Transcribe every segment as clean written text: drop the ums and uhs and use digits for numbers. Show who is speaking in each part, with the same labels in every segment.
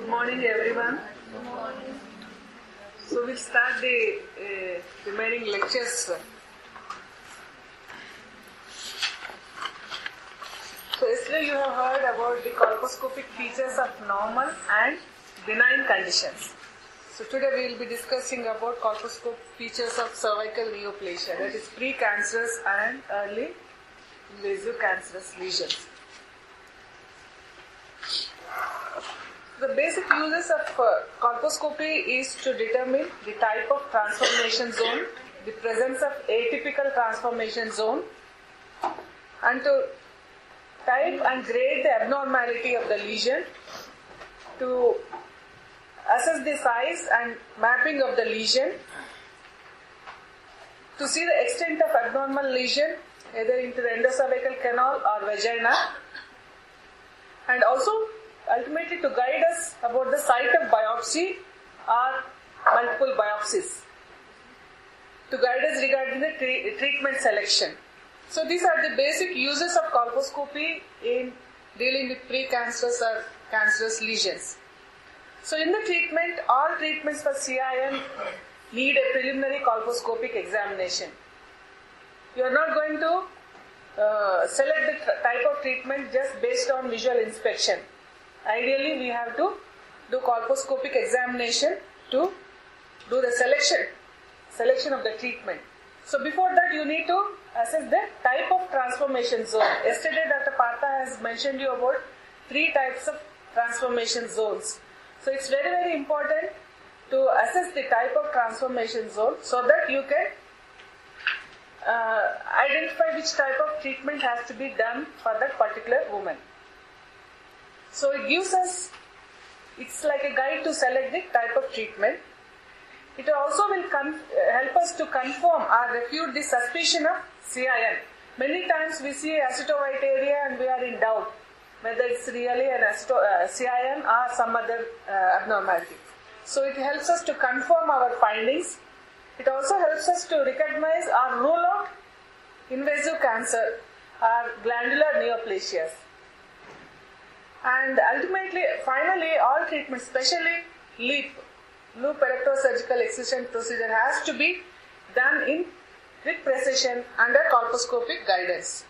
Speaker 1: Good morning, everyone. So we'll start the remaining lectures. So yesterday you have heard about the colposcopic features of normal and benign conditions. So today we will be discussing about colposcopic features of cervical neoplasia, that is precancerous and early invasive cancerous lesions. The basic uses of colposcopy is to determine the type of transformation zone, the presence of atypical transformation zone, and to type and grade the abnormality of the lesion, to assess the size and mapping of the lesion, to see the extent of abnormal lesion either into the endocervical canal or vagina, and also ultimately to guide us about the site of biopsy or multiple biopsies, to guide us regarding the treatment selection. So these are the basic uses of colposcopy in dealing with precancerous or cancerous lesions. So in the treatment, all treatments for CIN need a preliminary colposcopic examination. You are not going to select the type of treatment just based on visual inspection. Ideally, we have to do colposcopic examination to do the selection of the treatment. So before that, you need to assess the type of transformation zone. Yesterday, Dr. Partha has mentioned you about 3 types of transformation zones. So it's very, very important to assess the type of transformation zone so that you can identify which type of treatment has to be done for that particular woman. So it gives us, it's like a guide to select the type of treatment. It also will help us to confirm or refute the suspicion of CIN. Many times we see acetowhite area and we are in doubt whether it's really an CIN or some other abnormality. So it helps us to confirm our findings. It also helps us to recognize or rule out invasive cancer or glandular neoplasias. And ultimately, finally, all treatments, especially loop electrosurgical excision procedure, has to be done with precision under colposcopic guidance.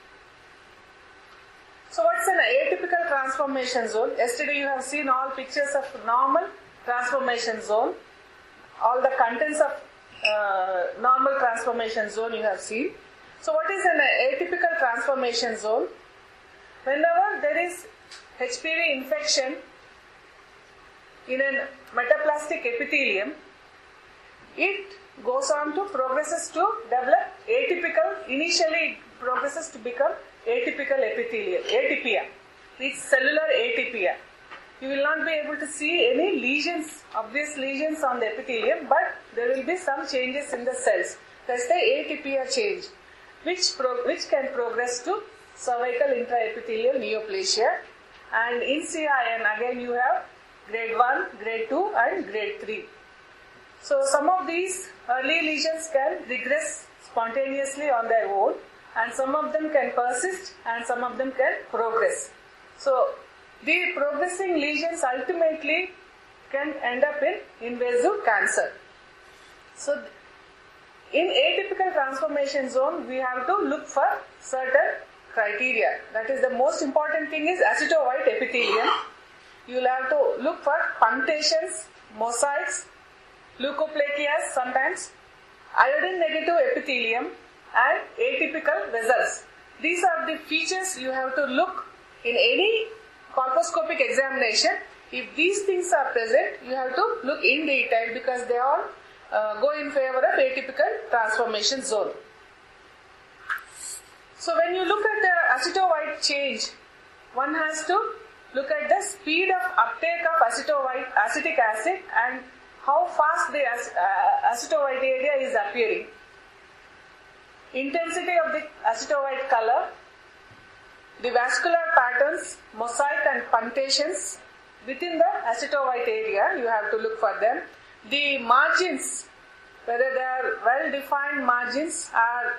Speaker 1: So what's an atypical transformation zone? Yesterday you have seen all pictures of normal transformation zone. All the contents of normal transformation zone you have seen. So what is an atypical transformation zone? Whenever there is HPV infection in a metaplastic epithelium, it goes on to progresses to develop atypical, initially it progresses to become atypical epithelium, atypia. It's cellular atypia. You will not be able to see any lesions, obvious lesions on the epithelium, but there will be some changes in the cells. That's the atypia change, which can progress to cervical intraepithelial neoplasia. And in CIN, again you have grade 1, grade 2 and grade 3. So some of these early lesions can regress spontaneously on their own, and some of them can persist and some of them can progress. So the progressing lesions ultimately can end up in invasive cancer. So in atypical transformation zone, we have to look for certain criteria. That is, the most important thing is acetowhite epithelium. You will have to look for punctations, mosaics, leukoplakias sometimes, iodine negative epithelium and atypical vessels. These are the features you have to look in any colposcopic examination. If these things are present, you have to look in detail because they all go in favor of atypical transformation zone. So when you look at the acetowhite change, one has to look at the speed of uptake of acetic acid and how fast the acetowhite area is appearing. Intensity of the acetowhite color, the vascular patterns, mosaic and punctations within the acetowhite area, you have to look for them. The margins, whether they are well-defined margins or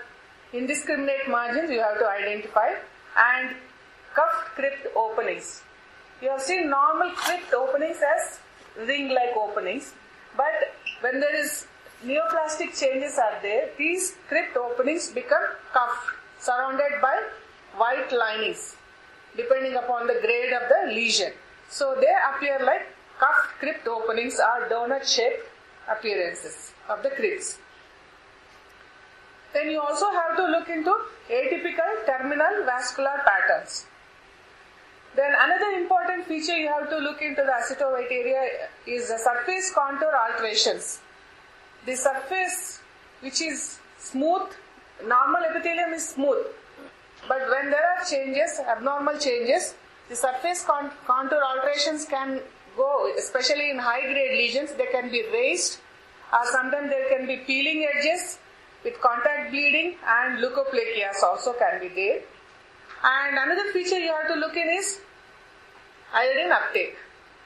Speaker 1: indiscriminate margins, you have to identify, and cuff crypt openings. you have seen normal crypt openings as ring-like openings, but when there is neoplastic changes are there, these crypt openings become cuffed, surrounded by white linings, depending upon the grade of the lesion. So they appear like cuffed crypt openings or donut-shaped appearances of the crypts. Then you also have to look into atypical terminal vascular patterns. Then another important feature you have to look into the acetowhite area is the surface contour alterations. The surface which is smooth, normal epithelium is smooth, but when there are changes, abnormal changes, the surface contour alterations can go, especially in high grade lesions, they can be raised, or sometimes there can be peeling edges with contact bleeding, and leukoplakias also can be there. And another feature you have to look in is iodine uptake.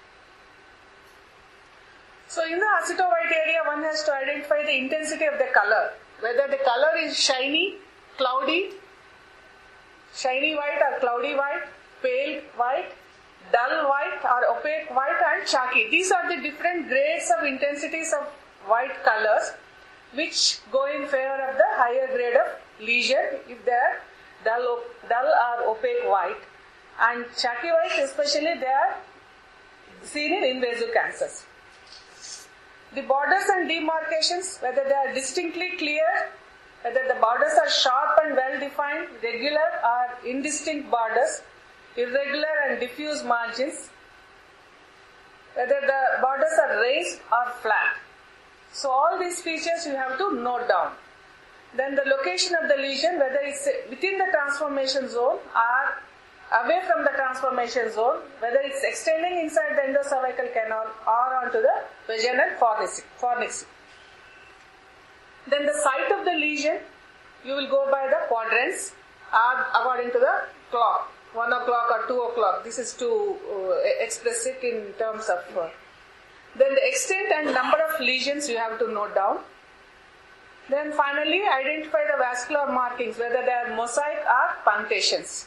Speaker 1: So in the acetowhite area, one has to identify the intensity of the color, whether the color is shiny, cloudy, shiny white or cloudy white, pale white, dull white or opaque white, and chalky. These are the different grades of intensities of white colors which go in favor of the higher grade of lesion if they are dull or opaque white, and chalky white especially they are seen in invasive cancers. The borders and demarcations, whether they are distinctly clear, whether the borders are sharp and well defined, regular or indistinct borders, irregular and diffuse margins, whether the borders are raised or flat. So all these features you have to note down. Then the location of the lesion, whether it's within the transformation zone or away from the transformation zone, whether it's extending inside the endocervical canal or onto the vaginal fornix. Then the site of the lesion, you will go by the quadrants or according to the clock, 1 o'clock or 2 o'clock. This is to express it in terms of. Then the extent and number of lesions you have to note down. Then finally identify the vascular markings, whether they are mosaic or punctations.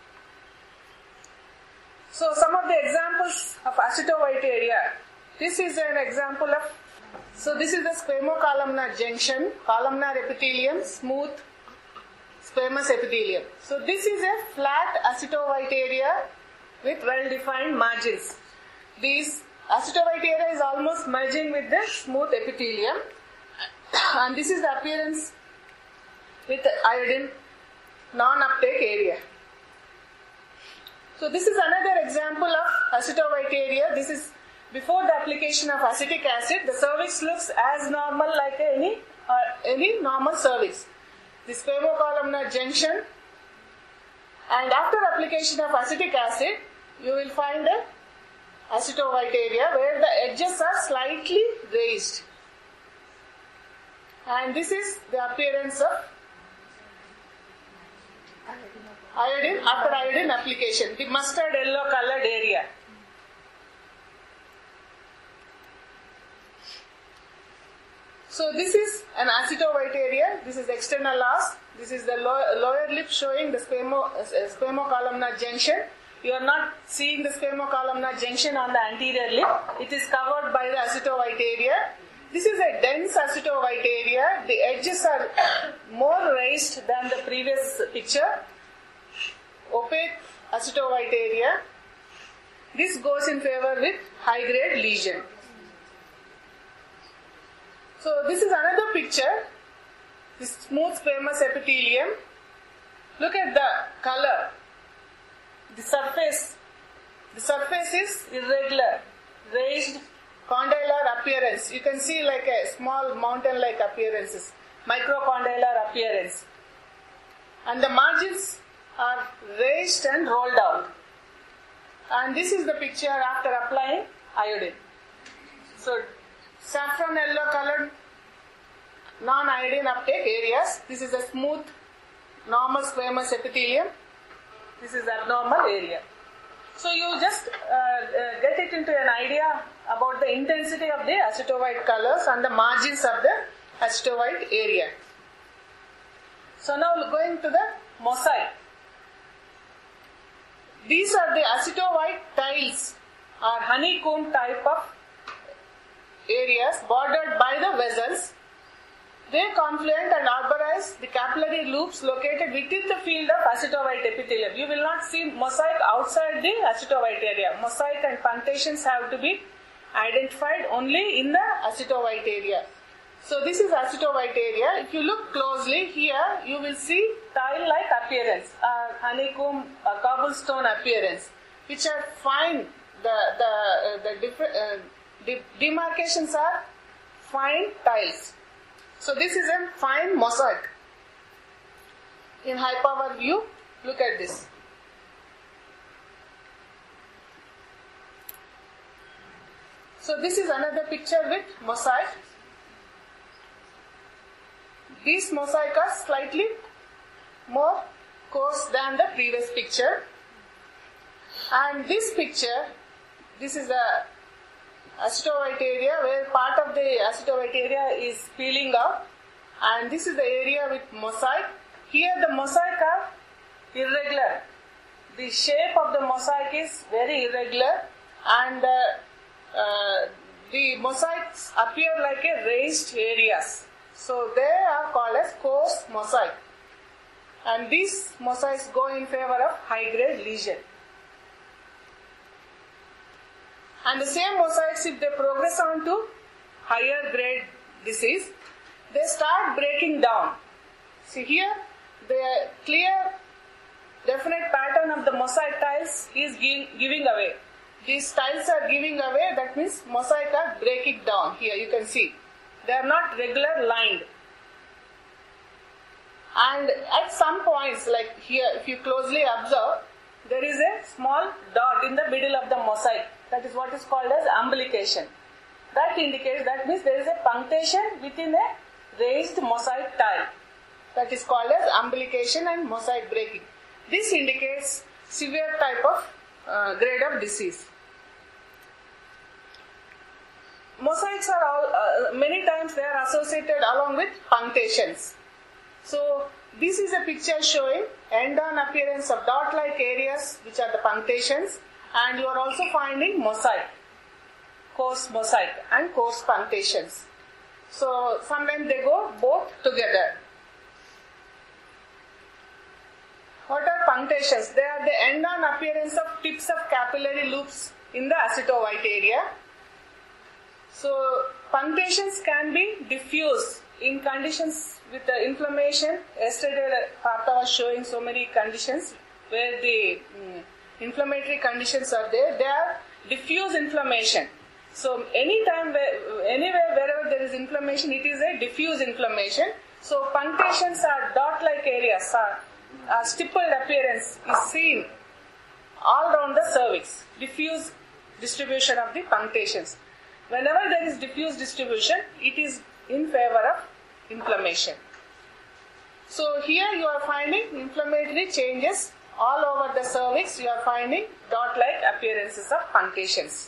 Speaker 1: So some of the examples of acetowhite area. This is an example of, so this is the squamocolumnar junction, columnar epithelium, smooth squamous epithelium. So this is a flat acetowhite area with well-defined margins. This acetowhite area is almost merging with the smooth epithelium, and this is the appearance with iodine non-uptake area. So this is another example of acetowhite area. This is before the application of acetic acid. The cervix looks as normal like any normal cervix. The squamocolumnar junction, and after application of acetic acid, you will find a acetowhite area where the edges are slightly raised. And this is the appearance of iodine after iodine application, the mustard yellow colored area. So this is an acetowhite area. This is external os. This is the lower lip showing the squamocolumnar junction. You are not seeing the squamocolumnar junction on the anterior lip. It is covered by the acetowhite area. This is a dense acetowhite area. The edges are more raised than the previous picture. Opaque acetowhite area. This goes in favor with high grade lesion. So this is another picture. This smooth squamous epithelium. Look at the color. The surface is irregular, raised condylar appearance. You can see like a small mountain-like appearances, microcondylar appearance. And the margins are raised and rolled out. And this is the picture after applying iodine. So saffron yellow colored non-iodine uptake areas. This is a smooth normal squamous epithelium. This is abnormal area. So you just get it into an idea about the intensity of the acetowhite colors and the margins of the acetowhite area. So now going to the mosaic. These are the acetovite tiles or honeycomb type of areas bordered by the vessels. They confluent and arborize the capillary loops located within the field of acetovite epithelium. You will not see mosaic outside the acetovite area. Mosaic and punctations have to be identified only in the acetovite area. So this is acetovite area. If you look closely here, you will see tile-like appearance, honeycomb, cobblestone appearance, which are fine. The demarcations are fine tiles. So this is a fine mosaic. In high power view, look at this. So this is another picture with mosaic. These mosaic are slightly more coarse than the previous picture. And this picture, this is a acetovite area where part of the acetovite area is peeling out, and this is the area with mosaic. Here the mosaic are irregular. The shape of the mosaic is very irregular, and the mosaics appear like a raised areas. So they are called as coarse mosaic, and these mosaics go in favor of high grade lesion. And the same mosaics, if they progress on to higher grade disease, they start breaking down. See here, the clear, definite pattern of the mosaic tiles is giving away. These tiles are giving away, that means mosaic are breaking down. Here you can see, they are not regular lined. And at some points, like here, if you closely observe, there is a small dot in the middle of the mosaic. That is what is called as umbilication. That indicates, that means there is a punctation within a raised mosaic tile. That is called as umbilication and mosaic breaking. This indicates severe type of grade of disease. Mosaics are all, many times they are associated along with punctations. So this is a picture showing end-on appearance of dot-like areas, which are the punctations, and you are also finding mosaic, coarse mosaic and coarse punctations. So sometimes they go both together. What are punctations? They are the end-on appearance of tips of capillary loops in the acetovite area. So punctations can be diffuse in conditions with the inflammation. Yesterday Partha was showing so many conditions where the inflammatory conditions are there. They are diffuse inflammation. So anywhere wherever there is inflammation, it is a diffuse inflammation. So punctations are dot-like areas, a stippled appearance is seen all around the cervix. Diffuse distribution of the punctations. Whenever there is diffuse distribution, it is in favor of inflammation. So here you are finding inflammatory changes all over the cervix. You are finding dot-like appearances of punctations.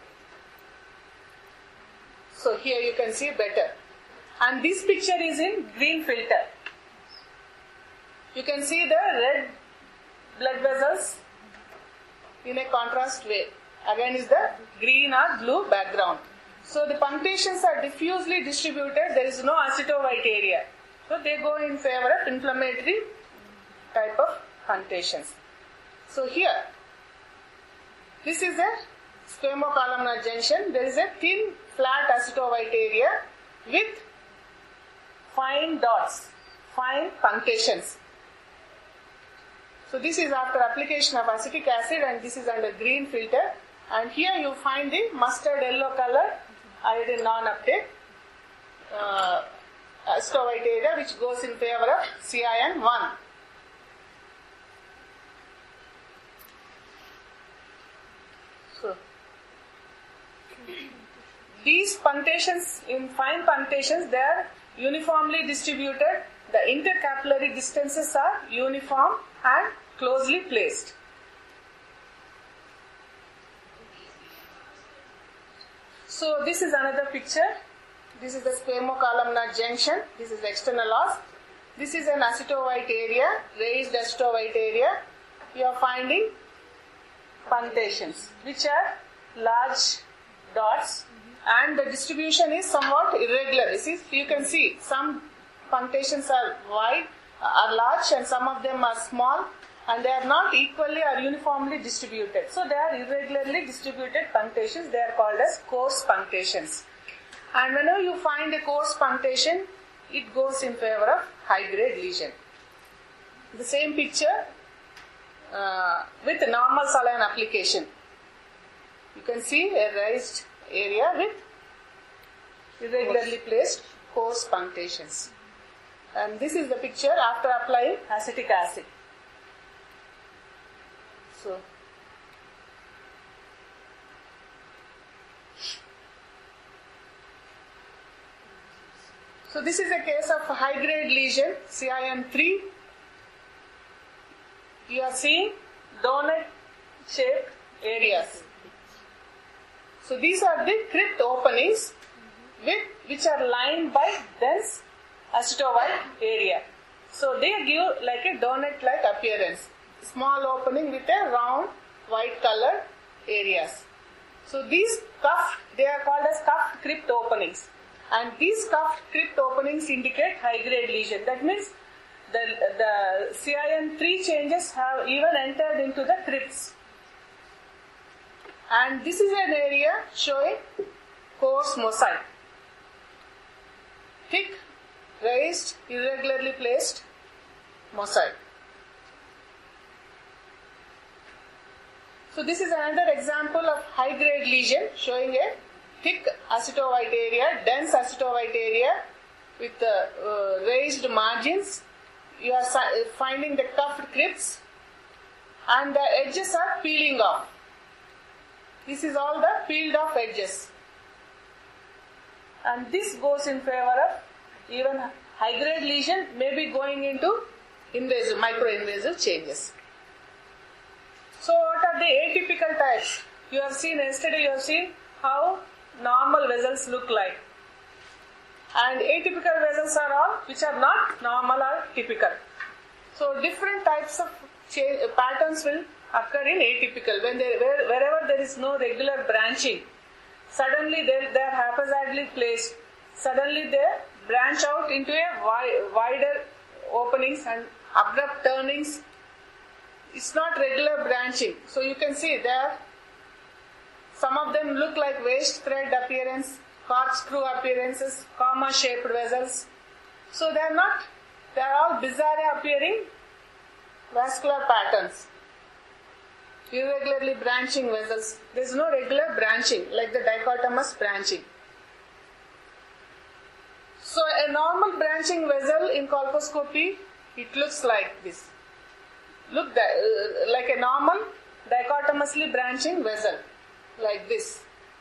Speaker 1: So here you can see better. And this picture is in green filter. You can see the red blood vessels in a contrast way. Again is the green or blue background. So the punctations are diffusely distributed. There is no acetovite area. So they go in favor of inflammatory type of punctations. So here, this is a squamocolumnar junction. There is a thin flat acetovite area with fine dots, fine punctations. So this is after application of acetic acid, and this is under green filter. And here you find the mustard yellow color iodine non-uptake acetovite area, which goes in favor of CIN1. So these punctations, in fine punctations, they are uniformly distributed. The intercapillary distances are uniform and closely placed. So this is another picture. This is the squamocolumnar junction. This is external os. This is an acetovite area, raised acetovite area. You are finding punctations, which are large dots, and the distribution is somewhat irregular. You can see some punctations are wide, are large, and some of them are small, and they are not equally or uniformly distributed. So they are irregularly distributed punctations. They are called as coarse punctations. And whenever you find a coarse punctation, it goes in favor of high-grade lesion. The same picture with normal saline application. You can see a raised area with irregularly placed coarse punctations. And this is the picture after applying acetic acid. So this is a case of high-grade lesion, CIN3. You are seeing donut-shaped areas. So these are the crypt openings which are lined by dense acetovite area. So they give like a donut-like appearance. Small opening with a round white colored areas. So these cuffed, they are called as cuffed crypt openings. And these cuffed crypt openings indicate high-grade lesion. That means the CIN3 changes have even entered into the crypts. And this is an area showing coarse mosaic. Thick, raised, irregularly placed mosaic. So this is another example of high-grade lesion showing a thick acetovite area, dense acetovite area with raised margins. You are finding the cuffed crypts and the edges are peeling off. This is all the peeled off edges. And this goes in favor of even high-grade lesion may be going into invasive, micro-invasive changes. So what are the atypical types? You have seen yesterday, you have seen how normal vessels look like. And atypical vessels are all which are not normal or typical. So different types of patterns will occur in atypical. Wherever there is no regular branching, suddenly they are haphazardly placed. Suddenly they branch out into a wider openings and abrupt turnings. It's not regular branching. So you can see there, some of them look like waist thread appearance, corkscrew appearances, comma-shaped vessels. So they are all bizarre appearing vascular patterns. Irregularly branching vessels. There is no regular branching like the dichotomous branching. So a normal branching vessel in colposcopy, it looks like this. Look like a normal dichotomously branching vessel, like this.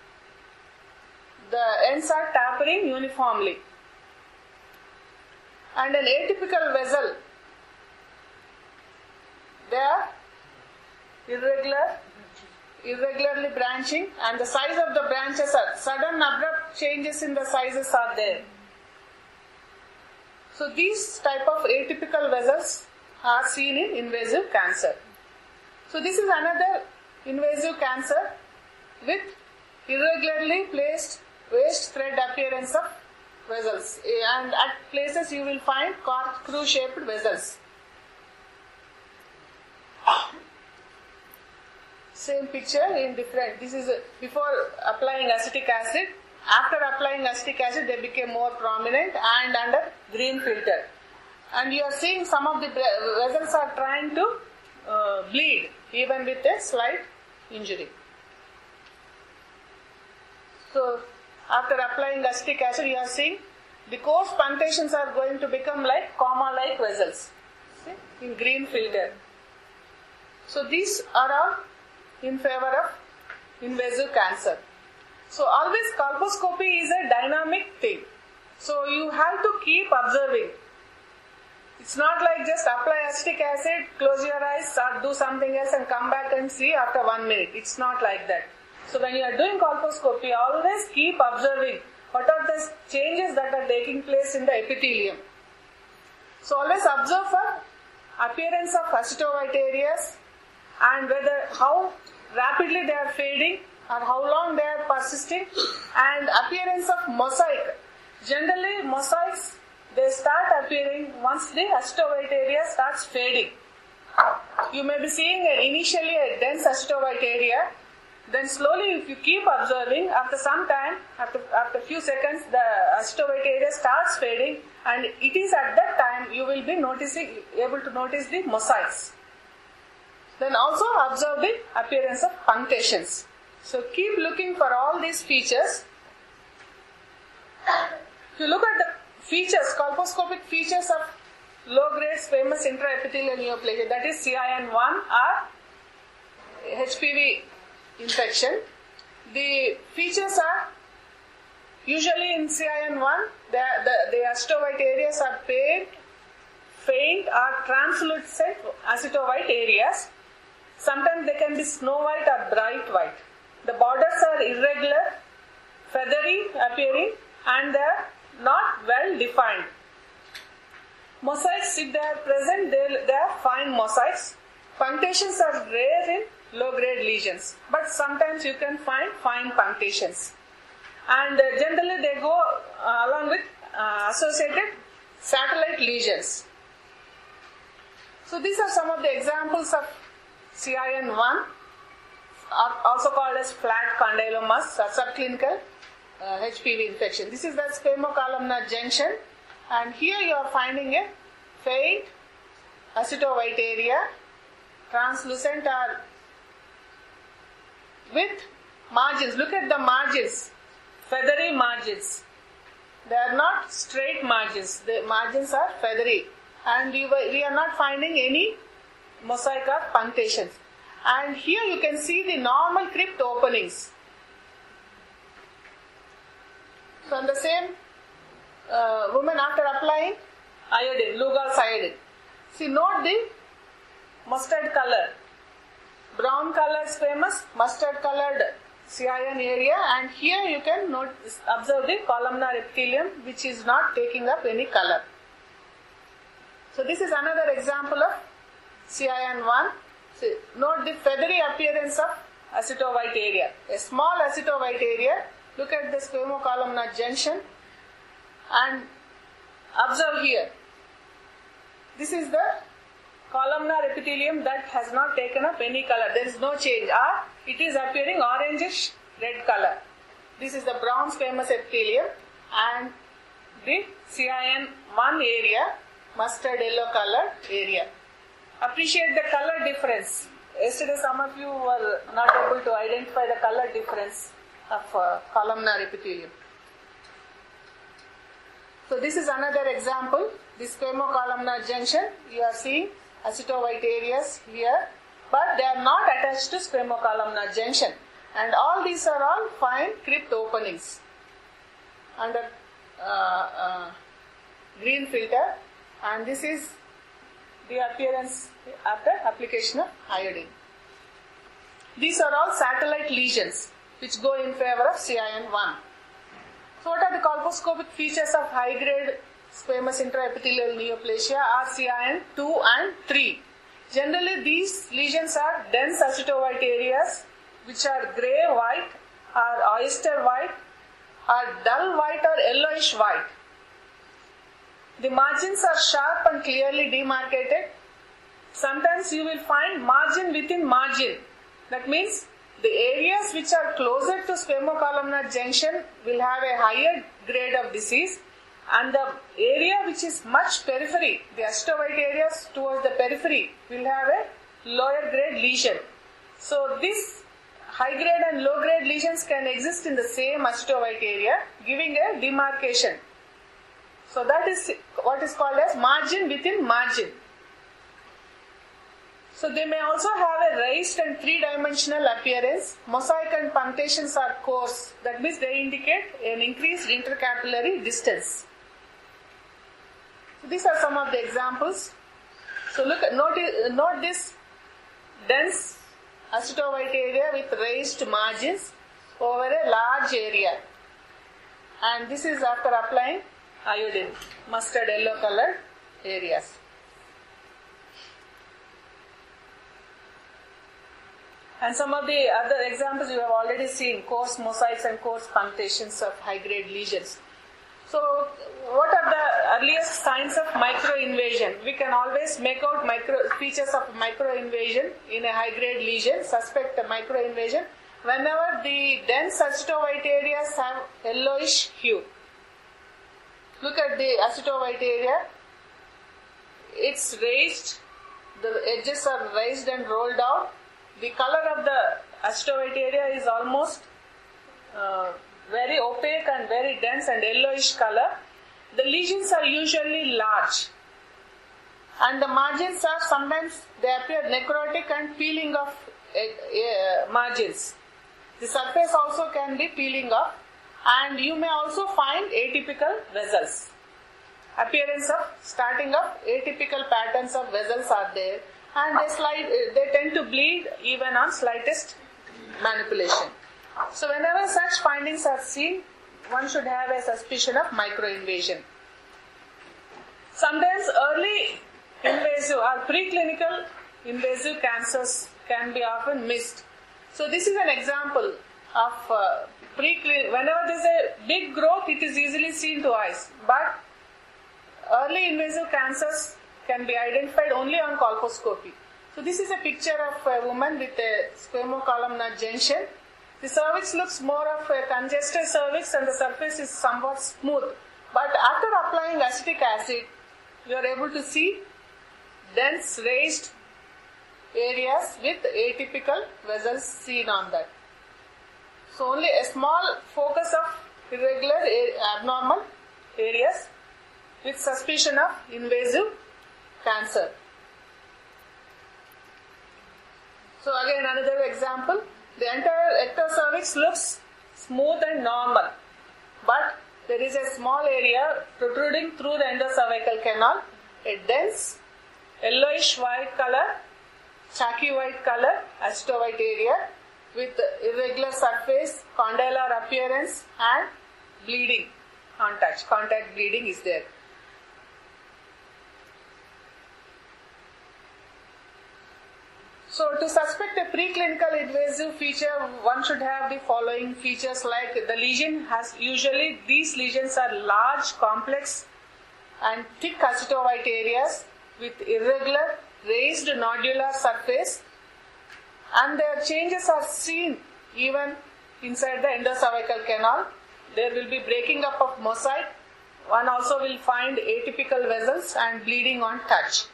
Speaker 1: The ends are tapering uniformly. And an atypical vessel, they are irregularly branching, and the size of the branches are sudden abrupt changes in the sizes are there. So these type of atypical vessels are seen in invasive cancer. So this is another invasive cancer with irregularly placed waist thread appearance of vessels, and at places you will find corkscrew shaped vessels. Same picture in different. This is before applying acetic acid. After applying acetic acid, they became more prominent and under green filter. And you are seeing some of the vessels are trying to bleed even with a slight injury. So after applying acetic acid, you are seeing the coarse punctations are going to become like comma-like vessels. See? In green filter. So these are all in favor of invasive cancer. So always colposcopy is a dynamic thing. So you have to keep observing. It's not like just apply acetic acid, close your eyes or do something else and come back and see after 1 minute. It's not like that. So when you are doing colposcopy, always keep observing what are the changes that are taking place in the epithelium. So always observe for appearance of acetovite areas and how rapidly they are fading or how long they are persisting, and appearance of mosaic. Generally, mosaics, they start appearing once the aceto-white area starts fading. You may be seeing initially a dense aceto-white area, then slowly if you keep observing, after some time, after few seconds, the aceto-white area starts fading, and it is at that time you will be able to notice the mosaics. Then also observe the appearance of punctations. So keep looking for all these features. If you look at the features, colposcopic features of low-grade squamous intraepithelial neoplasia, that is CIN1 or HPV infection, the features are usually in CIN1, the aceto-white areas are pale, faint or translucent aceto-white areas. Sometimes they can be snow white or bright white. The borders are irregular, feathery appearing, and they are not well defined. Mosaics, if they are present, they are fine mosaics. Punctations are rare in low-grade lesions, but sometimes you can find fine punctations. And generally they go along with associated satellite lesions. So these are some of the examples of CIN1, also called as flat condylomas or subclinical HPV infection. This is the squamocolumnar junction, and here you are finding a faint aceto-white area, translucent or with margins. Look at the margins, feathery margins. They are not straight margins. The margins are feathery, and we are not finding any mosaic or punctations. And here you can see the normal crypt openings. So in the same woman, after applying iodine, Lugol's iodine, see, note the mustard color, brown color squamous, mustard colored CIN area, and here you can observe the columnar epithelium which is not taking up any color. So this is another example of CIN1. See, note the feathery appearance of aceto-white area. A small aceto-white area. Look at the squamocolumnar junction and observe here. This is the columnar epithelium that has not taken up any color. There is no change. Or it is appearing orangish red color. This is the brown squamous epithelium, and the CIN1 area, mustard yellow color area. Appreciate the color difference. Yesterday some of you were not able to identify the color difference of columnar epithelium. So this is another example. This squamocolumnar junction, you are seeing aceto-white areas here, but they are not attached to squamocolumnar junction. And all these are all fine crypt openings under green filter, and this is the appearance after application of iodine. These are all satellite lesions which go in favor of CIN1. So what are the colposcopic features of high-grade squamous intraepithelial neoplasia are CIN2 and 3. Generally these lesions are dense aceto-white areas which are grey-white or oyster-white or dull white or yellowish white. The margins are sharp and clearly demarcated. Sometimes you will find margin within margin. That means the areas which are closer to squamocolumnar junction will have a higher grade of disease, and the area which is much periphery, the aceto-white areas towards the periphery, will have a lower grade lesion. So this high grade and low grade lesions can exist in the same aceto-white area, giving a demarcation. So that is what is called as margin within margin. So they may also have a raised and three-dimensional appearance. Mosaic and punctations are coarse. That means they indicate an increased intercapillary distance. So these are some of the examples. So note this dense aceto-white area with raised margins over a large area. And this is after applying iodine, mustard yellow colored areas. And some of the other examples you have already seen, coarse mosaics and coarse punctations of high-grade lesions. So, what are the earliest signs of microinvasion? We can always make out features of microinvasion in a high-grade lesion, suspect a microinvasion, whenever the dense acetovite areas have yellowish hue. Look at the acetovite area. It's raised, the edges are raised and rolled out. The color of the acetovite area is almost very opaque and very dense and yellowish color. The lesions are usually large, and the margins are sometimes they appear necrotic and peeling off margins. The surface also can be peeling off, and you may also find atypical vessels. Appearance of starting of atypical patterns of vessels are there, and they tend to bleed even on slightest manipulation. So whenever such findings are seen, one should have a suspicion of microinvasion. Sometimes early invasive or preclinical invasive cancers can be often missed. So this is an example of whenever there is a big growth, it is easily seen to eyes. But early invasive cancers can be identified only on colposcopy. So this is a picture of a woman with a squamocolumnar junction. The cervix looks more of a congested cervix and the surface is somewhat smooth. But after applying acetic acid, you are able to see dense raised areas with atypical vessels seen on that. So only a small focus of irregular abnormal areas with suspicion of invasive cancer. So again another example. The entire ectocervix looks smooth and normal, but there is a small area protruding through the endocervical canal, a dense yellowish white color, chalky white color, acetovite area with irregular surface, condylar appearance and bleeding on touch. Contact bleeding is there. So to suspect a preclinical invasive feature, one should have the following features, like the lesion has usually, these lesions are large, complex and thick acetovite areas with irregular raised nodular surface, and their changes are seen even inside the endocervical canal. There will be breaking up of mosaite. One also will find atypical vessels and bleeding on touch.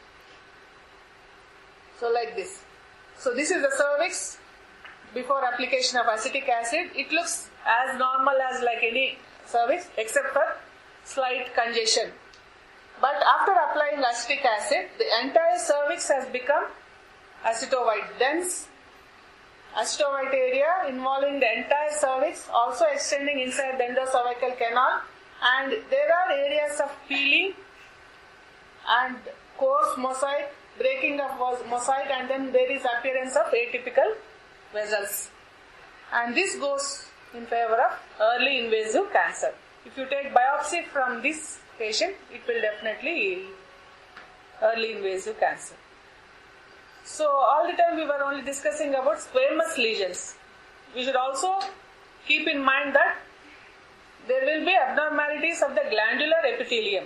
Speaker 1: So like this. So this is the cervix before application of acetic acid. It looks as normal as like any cervix except for slight congestion. But after applying acetic acid, the entire cervix has become acetovite, dense acetovite area involving the entire cervix, also extending inside the endocervical canal, and there are areas of peeling and coarse mosaite, breaking of mosaite, and then there is appearance of atypical vessels. And this goes in favor of early invasive cancer. If you take biopsy from this patient, it will definitely yield early invasive cancer. So all the time we were only discussing about squamous lesions. We should also keep in mind that there will be abnormalities of the glandular epithelium.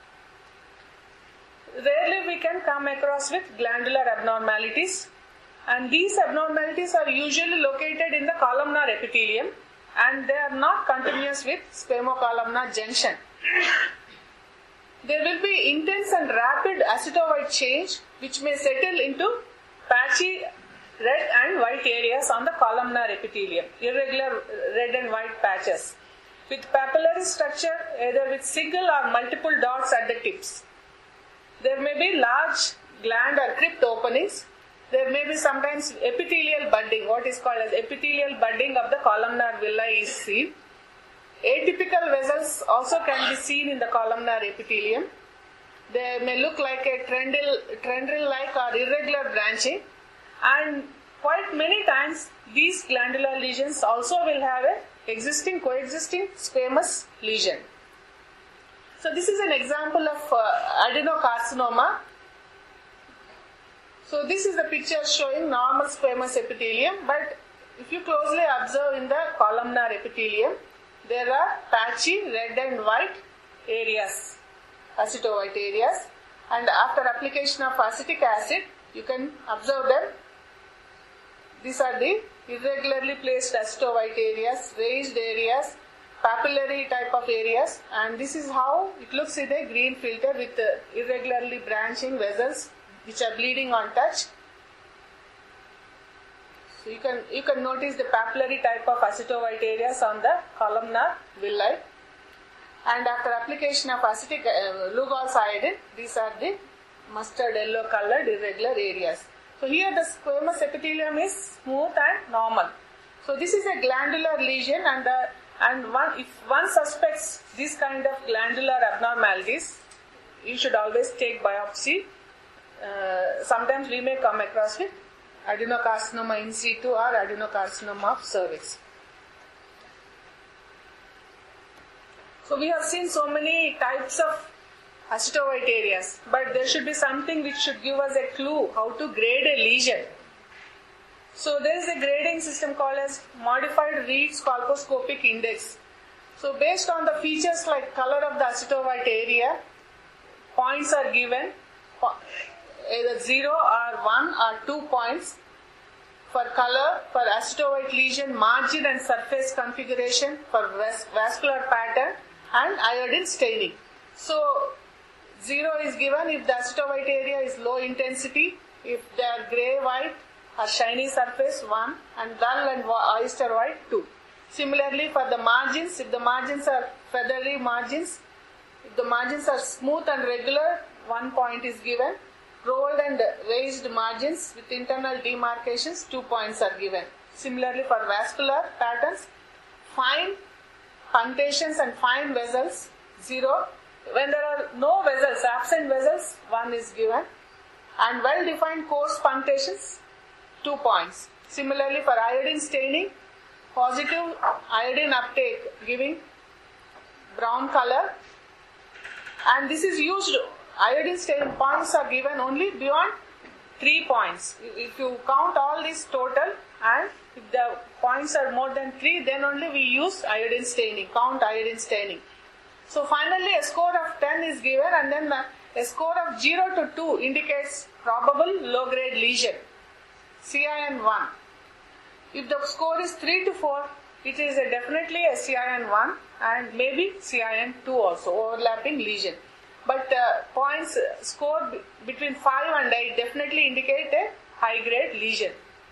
Speaker 1: Rarely we can come across with glandular abnormalities, and these abnormalities are usually located in the columnar epithelium and they are not continuous with squamocolumnar junction. There will be intense and rapid acetovite change which may settle into patchy red and white areas on the columnar epithelium, irregular red and white patches with papillary structure either with single or multiple dots at the tips. There may be large gland or crypt openings. There may be sometimes epithelial budding, what is called as epithelial budding of the columnar villi is seen. Atypical vessels also can be seen in the columnar epithelium. They may look like a tendril-like or irregular branching, and quite many times these glandular lesions also will have a coexisting squamous lesion. So this is an example of adenocarcinoma. So this is the picture showing normal squamous epithelium, but if you closely observe in the columnar epithelium, there are patchy red and white areas, acetovite areas, and after application of acetic acid, you can observe them. These are the irregularly placed acetovite areas, raised areas, papillary type of areas, and this is how it looks in a green filter with irregularly branching vessels which are bleeding on touch. So you can notice the papillary type of acetovite areas on the columnar villi. And after application of acetic Lugol's iodine, these are the mustard yellow colored irregular areas. So here the squamous epithelium is smooth and normal. So this is a glandular lesion, and if one suspects this kind of glandular abnormalities, you should always take biopsy. Sometimes we may come across with adenocarcinoma in situ or adenocarcinoma of cervix. So we have seen so many types of acetovite areas, but there should be something which should give us a clue how to grade a lesion. So there is a grading system called as modified Reed's colposcopic index. So based on the features like color of the acetovite area, points are given, either 0 or 1 or 2 points for color, for acetovite lesion, margin and surface configuration, for vascular pattern and iodine staining. So 0 is given if the acetovite area is low intensity, if they are grey white or shiny surface 1, and dull and oyster white 2. Similarly for the margins, if the margins are feathery margins, if the margins are smooth and regular, 1 point is given. Rolled and raised margins with internal demarcations, 2 points are given. Similarly for vascular patterns, fine punctations and fine vessels, 0. When there are no vessels, absent vessels, 1 is given. And well-defined coarse punctations, 2 points. Similarly for iodine staining, positive iodine uptake giving brown color, and this is used. Iodine staining points are given only beyond 3 points. If you count all these total, and if the points are more than 3, then only we use iodine staining, count iodine staining. So finally a score of 10 is given, and then a score of 0 to 2 indicates probable low grade lesion, CIN 1. If the score is 3 to 4, it is definitely a CIN 1 and maybe CIN 2 also, overlapping lesion. But points scored between 5 and 8 definitely indicate a high grade lesion.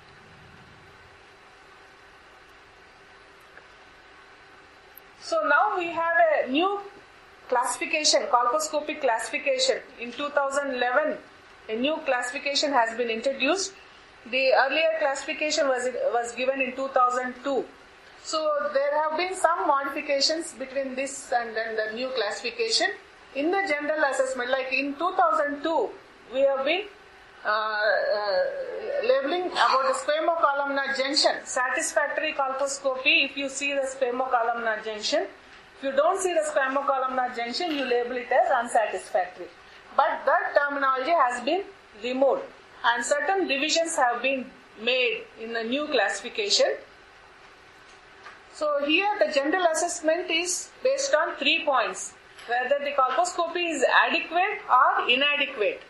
Speaker 1: So now we have a new classification, colposcopic classification. In 2011, a new classification has been introduced. The earlier classification was given in 2002. So there have been some modifications between this and then the new classification. In the general assessment, like in 2002, we have been labeling about the squamocolumnar junction, satisfactory colposcopy. If you see the squamocolumnar junction, if you don't see the squamocolumnar junction, you label it as unsatisfactory. But that terminology has been removed, and certain divisions have been made in the new classification. So here the general assessment is based on 3 points: whether the colposcopy is adequate or inadequate.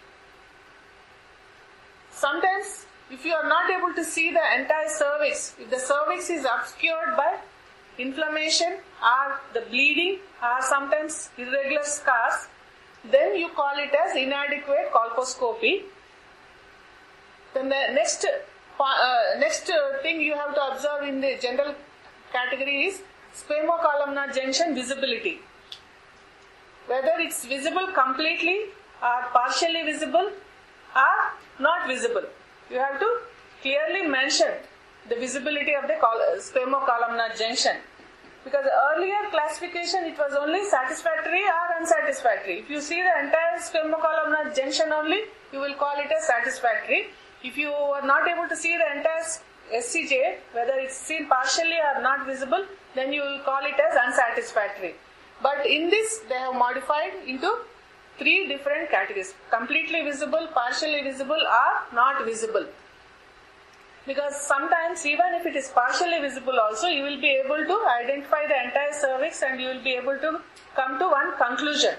Speaker 1: Sometimes if you are not able to see the entire cervix, if the cervix is obscured by inflammation or the bleeding or sometimes irregular scars, then you call it as inadequate colposcopy. Then the next thing you have to observe in the general category is squamocolumnar junction visibility. Whether it's visible completely or partially visible or not visible. You have to clearly mention the visibility of the squamocolumnar junction. Because earlier classification, it was only satisfactory or unsatisfactory. If you see the entire squamocolumnar junction only, you will call it as satisfactory. If you are not able to see the entire SCJ, whether it's seen partially or not visible, then you will call it as unsatisfactory. But in this, they have modified into three different categories: completely visible, partially visible, or not visible. Because sometimes even if it is partially visible also, you will be able to identify the entire cervix and you will be able to come to one conclusion.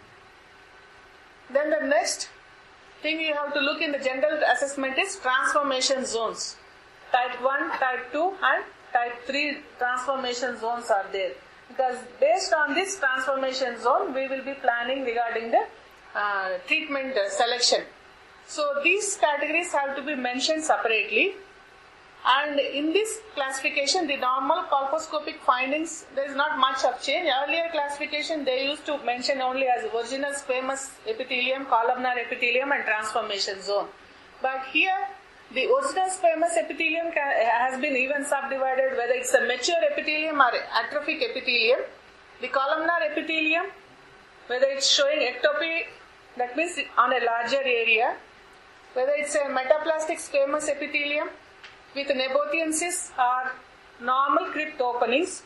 Speaker 1: Then the next thing you have to look in the general assessment is transformation zones. Type 1, type 2 and type 3 transformation zones are there. Because based on this transformation zone, we will be planning regarding the treatment selection. So these categories have to be mentioned separately. And in this classification, the normal colposcopic findings, there is not much of change. Earlier classification, they used to mention only as virginal squamous epithelium, columnar epithelium and transformation zone. But here, the original squamous epithelium has been even subdivided, whether it's a mature epithelium or atrophic epithelium. The columnar epithelium, whether it's showing ectopy, that means on a larger area, whether it's a metaplastic squamous epithelium with nebotiensis or normal crypt openings.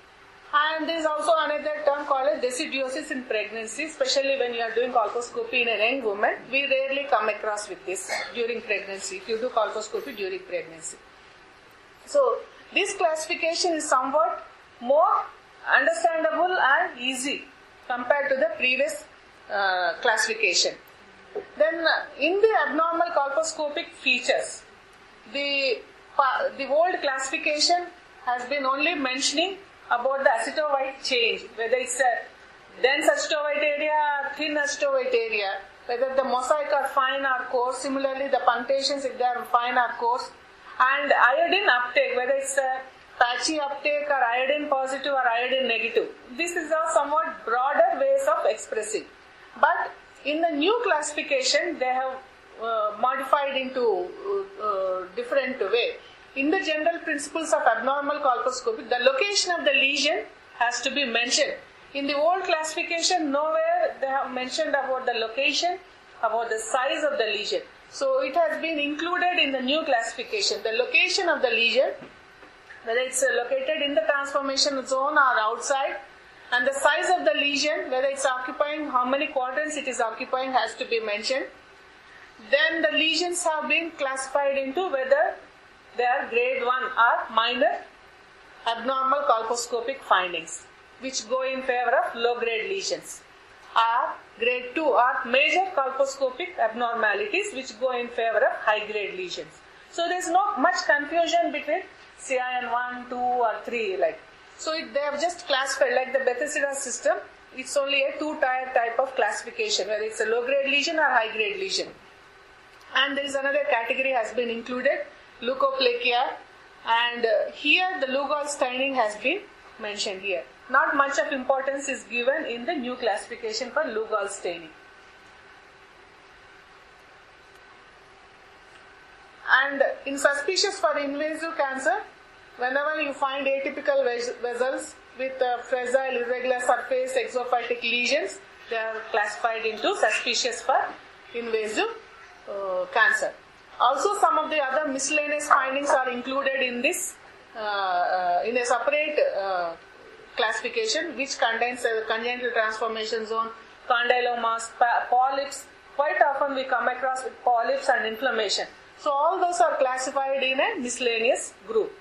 Speaker 1: And there is also another term called as deciduosis in pregnancy, especially when you are doing colposcopy in a young woman. We rarely come across with this during pregnancy, if you do colposcopy during pregnancy. So this classification is somewhat more understandable and easy compared to the previous classification. Then in the abnormal colposcopic features, the old classification has been only mentioning about the acetovite change, whether it's a dense acetovite area or thin acetovite area, whether the mosaic are fine or coarse, similarly the punctations if they are fine or coarse, and iodine uptake, whether it's a patchy uptake or iodine positive or iodine negative. This is a somewhat broader ways of expressing. But in the new classification, they have modified into different way. In the general principles of abnormal colposcopy, the location of the lesion has to be mentioned. In the old classification, nowhere they have mentioned about the location, about the size of the lesion. So it has been included in the new classification. The location of the lesion, whether it's located in the transformation zone or outside, and the size of the lesion, whether it's occupying, how many quadrants it is occupying, has to be mentioned. Then the lesions have been classified into whether they are grade 1 or minor abnormal colposcopic findings, which go in favor of low grade lesions, or grade 2 or major colposcopic abnormalities, which go in favor of high grade lesions. So there is not much confusion between CIN 1, 2 or 3 like. So they have just classified like the Bethesda system. It's only a two-tier type of classification, whether it's a low grade lesion or high grade lesion. And there is another category has been included, leukoplakia, and here the Lugol staining has been mentioned here. Not much of importance is given in the new classification for Lugol staining. And in suspicious for invasive cancer, whenever you find atypical vessels with fragile irregular surface exophytic lesions, they are classified into suspicious for invasive cancer. Also, some of the other miscellaneous findings are included in this in a separate classification, which contains a congenital transformation zone, condylomas, polyps. Quite often we come across with polyps and inflammation. So all those are classified in a miscellaneous group.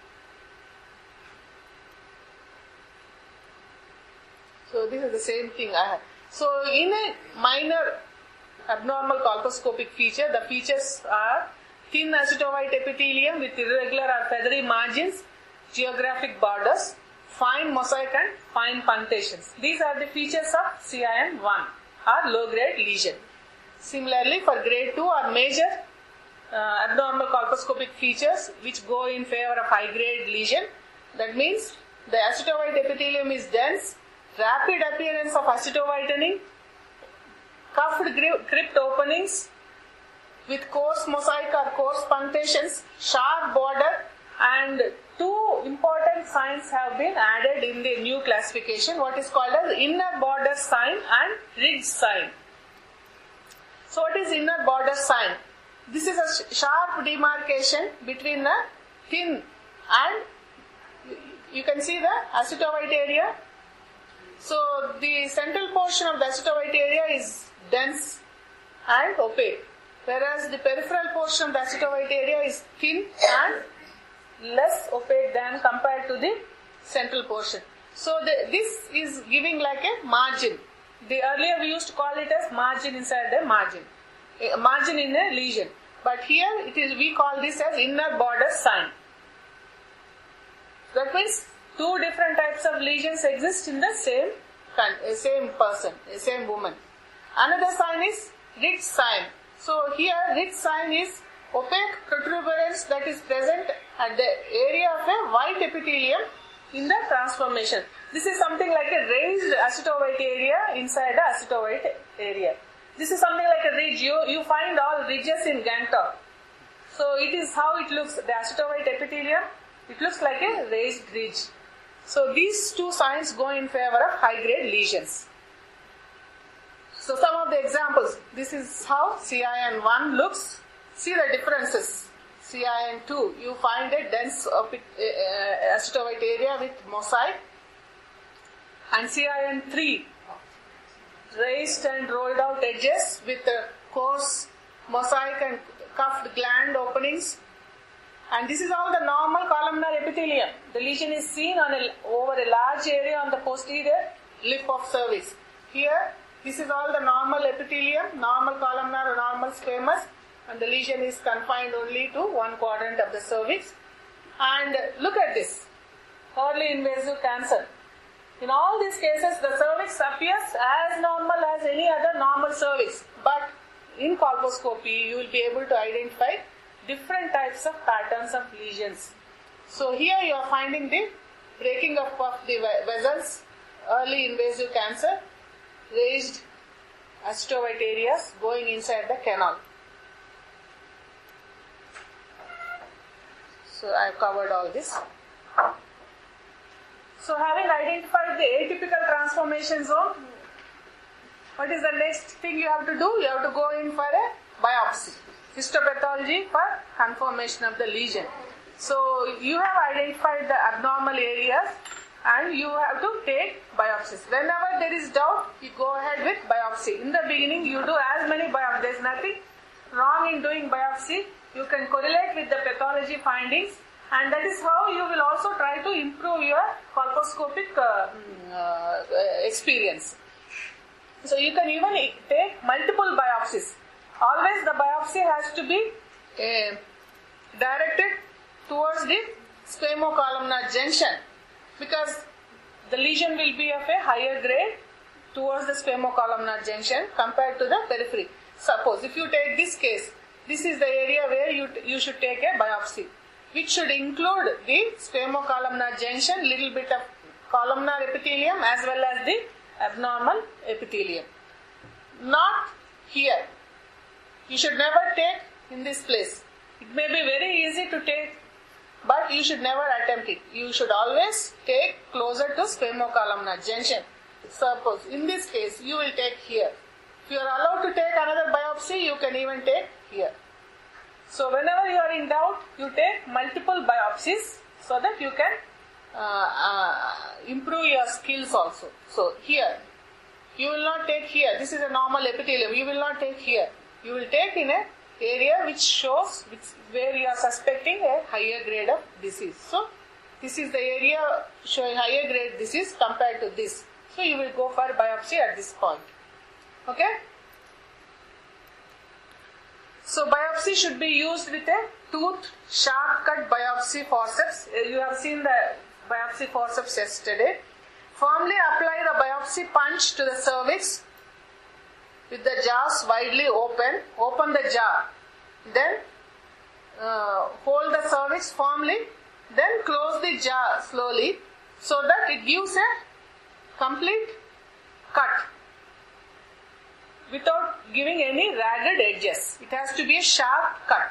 Speaker 1: So this is the same thing I have. So in a minor abnormal colposcopic feature, the features are thin acetovite epithelium with irregular or feathery margins, geographic borders, fine mosaic and fine punctations. These are the features of CIN 1 or low grade lesion. Similarly, for grade 2 or major abnormal colposcopic features which go in favor of high grade lesion, that means the acetovite epithelium is dense, rapid appearance of acetovitening, cuffed crypt openings with coarse mosaic or coarse punctations, sharp border, and two important signs have been added in the new classification, what is called as inner border sign and ridge sign. So what is inner border sign? This is a sharp demarcation between the thin and you can see the acetovite area. So the central portion of the acetobite area is dense and opaque, whereas the peripheral portion of the acetobite area is thin and less opaque than compared to the central portion. So this is giving like a margin. Earlier we used to call it as margin inside a margin in a lesion. But here we call this as inner border sign. That means two different types of lesions exist in the same person, same woman. Another sign is Ritz sign. So here Ritz sign is opaque protuberance that is present at the area of a white epithelium in the transformation. This is something like a raised acetobite area inside the acetobite area. This is something like a ridge. You find all ridges in Gangtok. So it is how it looks. The acetobite epithelium, it looks like a raised ridge. So these two signs go in favor of high-grade lesions. So some of the examples. This is how CIN1 looks. See the differences. CIN2, you find a dense acetobite area with mosaic. And CIN3, raised and rolled out edges with coarse mosaic and cuffed gland openings. And this is all the normal columnar epithelium. The lesion is seen over a large area on the posterior lip of cervix. Here, this is all the normal epithelium, normal columnar, normal squamous, and the lesion is confined only to one quadrant of the cervix. And look at this, early invasive cancer. In all these cases, the cervix appears as normal as any other normal cervix. But in colposcopy, you will be able to identify different types of patterns of lesions. So here you are finding the breaking up of the vessels, early invasive cancer, raised acetobite areas going inside the canal. So I have covered all this. So having identified the atypical transformation zone, what is the next thing you have to do? You have to go in for a biopsy, histopathology for confirmation of the lesion. So you have identified the abnormal areas and you have to take biopsies. Whenever there is doubt, you go ahead with biopsy. In the beginning, you do as many biopsies. There is nothing wrong in doing biopsy. You can correlate with the pathology findings, and that is how you will also try to improve your colposcopic experience. So you can even take multiple biopsies. Always the biopsy has to be directed towards the squamocolumnar junction, because the lesion will be of a higher grade towards the squamocolumnar junction compared to the periphery. Suppose if you take this case, this is the area where you should take a biopsy, which should include the squamocolumnar junction, little bit of columnar epithelium as well as the abnormal epithelium. Not here. You should never take in this place. It may be very easy to take, but you should never attempt it. You should always take closer to squamocolumnar junction. Suppose in this case you will take here. If you are allowed to take another biopsy, you can even take here. So whenever you are in doubt, you take multiple biopsies so that you can improve your skills also. So here, you will not take here. This is a normal epithelium. You will not take here. You will take in a area which shows where you are suspecting a higher grade of disease. So this is the area showing higher grade disease compared to this. So you will go for biopsy at this point. Okay? So biopsy should be used with a tooth sharp cut biopsy forceps. You have seen the biopsy forceps yesterday. Firmly apply the biopsy punch to the cervix with the jaws widely open. Open the jaw. Then hold the cervix firmly. Then close the jaw slowly so that it gives a complete cut without giving any ragged edges. It has to be a sharp cut.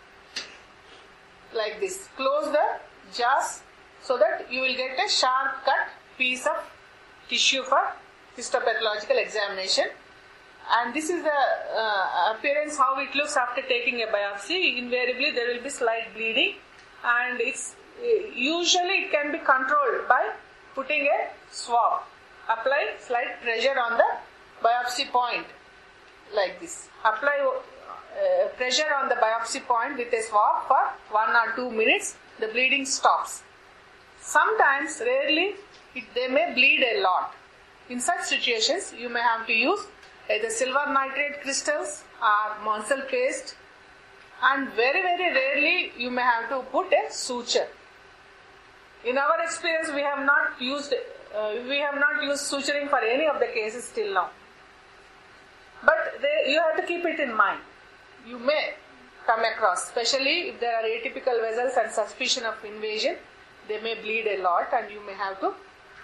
Speaker 1: Like this. Close the jaws so that you will get a sharp cut piece of tissue for histopathological examination. And this is the appearance, how it looks after taking a biopsy. Invariably there will be slight bleeding, and usually it can be controlled by putting a swab apply slight pressure on the biopsy point like this. Apply pressure on the biopsy point with a swab for 1 or 2 minutes. The bleeding stops. Sometimes, rarely, they may bleed a lot. In such situations, you may have to use either silver nitrate crystals or Monsell paste, and very, very rarely you may have to put a suture. In our experience, we have not used suturing for any of the cases till now. But you have to keep it in mind. You may come across, especially if there are atypical vessels and suspicion of invasion, they may bleed a lot, and you may have to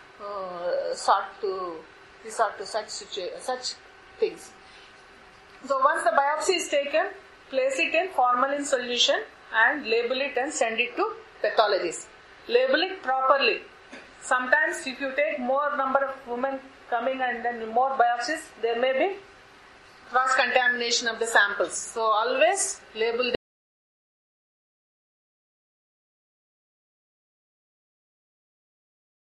Speaker 1: resort to such things. So once the biopsy is taken, place it in formalin solution and label it and send it to pathologist. Label it properly. Sometimes if you take more number of women coming and then more biopsies, there may be cross-contamination of the samples. So always label